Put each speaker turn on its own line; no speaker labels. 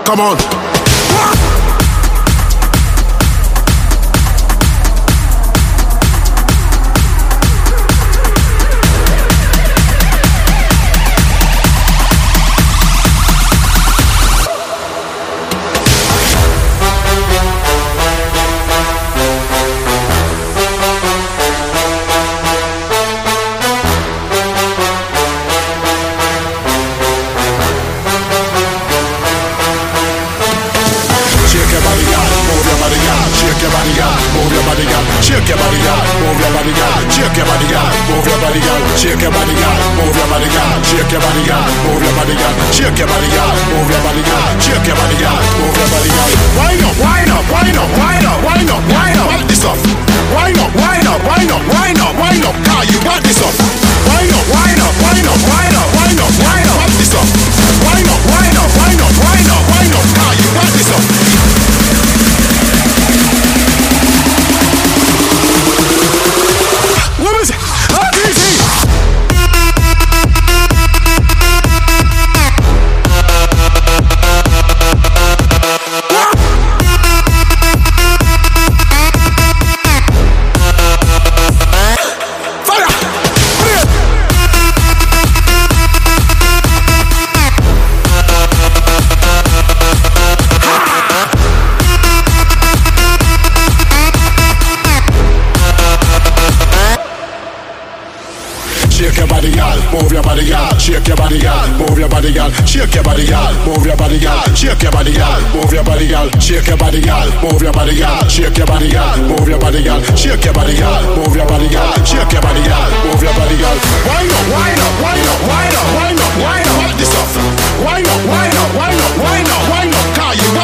Come on.
Shake your body, girl. Move your body, girl. Shake your body, girl. Move your body, girl. Shake your body, girl. Move your body, girl. Shake your body, girl. Move your body, girl. Shake your body, girl. Move your body, girl. Shake your body, girl. Move your body, girl. Wind up, wind up, wind up, wind up, wind up, wind up. Wind this up. Wind up, wind up, wind up, wind up, wind up. Car, you got this up. Wind up, wind up, wind up, wind up, wind up, wind up. Wind this up. Wind up, wind up, wind up, wind up, wind up. Car, you got this up. What is it? Easy! Shake your body, girl. Move your body, girl. Shake your body, girl. Move your body, girl. Shake your body, girl. Move your body, girl. Shake your body, girl. Move your body, girl. Shake your body, girl. Move your body, girl. Shake your body, girl. Move your body, girl. Shake your body, girl. Move your body, girl. Shake your body, girl. Move your body, girl. Wind up, wind up, wind up, wind up, wind up, wind up. What this up? Wind up, wind up, wind up, wind up, wind up. Car, you